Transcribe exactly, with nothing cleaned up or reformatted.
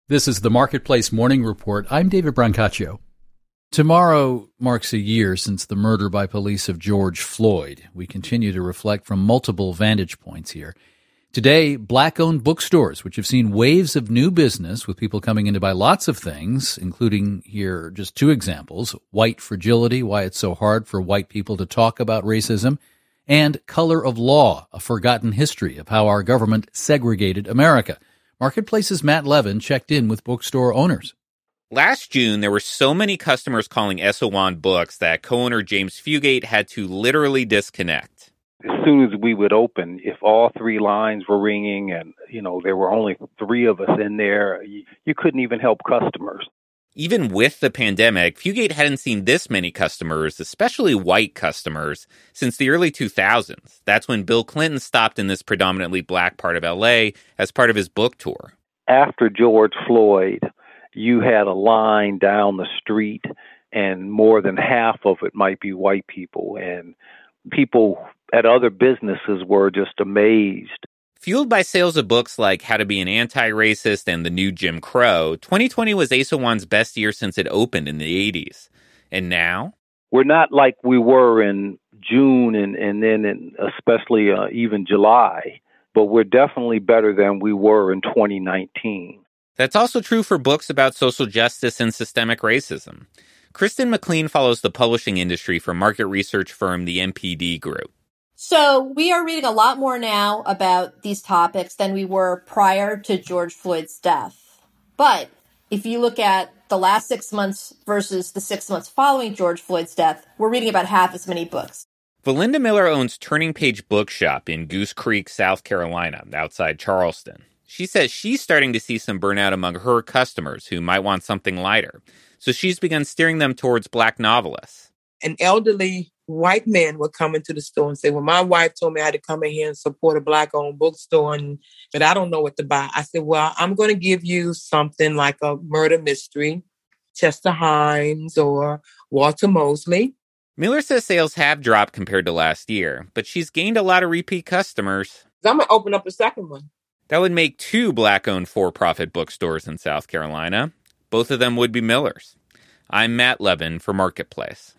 This is the Marketplace Morning Report. I'm David Brancaccio. Tomorrow marks a year since the murder by police of George Floyd. We continue to reflect from multiple vantage points here. Today, black-owned bookstores, which have seen waves of new business with people coming in to buy lots of things, including here just two examples, White Fragility, why it's so hard for white people to talk about racism, and Color of Law, a forgotten history of how our government segregated America. Marketplace's Matt Levin checked in with bookstore owners. Last June, there were so many customers calling Esalen Books that co-owner James Fugate had to literally disconnect. As soon as we would open, if all three lines were ringing and, you know, there were only three of us in there, you, you couldn't even help customers. Even with the pandemic, Fugate hadn't seen this many customers, especially white customers, since the early two thousands. That's when Bill Clinton stopped in this predominantly black part of L A as part of his book tour. After George Floyd, you had a line down the street, and more than half of it might be white people. And people at other businesses were just amazed. Fueled by sales of books like How to Be an Anti-Racist and The New Jim Crow, twenty twenty was Esawan's best year since it opened in the eighties. And now? We're not like we were in June and, and then in especially uh, even July, but we're definitely better than we were in twenty nineteen. That's also true for books about social justice and systemic racism. Kristen McLean follows the publishing industry for market research firm the M P D Group. So we are reading a lot more now about these topics than we were prior to George Floyd's death. But if you look at the last six months versus the six months following George Floyd's death, we're reading about half as many books. Valinda Miller owns Turning Page Bookshop in Goose Creek, South Carolina, outside Charleston. She says she's starting to see some burnout among her customers who might want something lighter. So she's begun steering them towards black novelists. An elderly white man would come into the store and say, well, my wife told me I had to come in here and support a black-owned bookstore, and, but I don't know what to buy. I said, well, I'm going to give you something like a murder mystery, Chester Himes or Walter Mosley. Miller says sales have dropped compared to last year, but she's gained a lot of repeat customers. I'm going to open up a second one. That would make two black-owned for-profit bookstores in South Carolina. Both of them would be Miller's. I'm Matt Levin for Marketplace.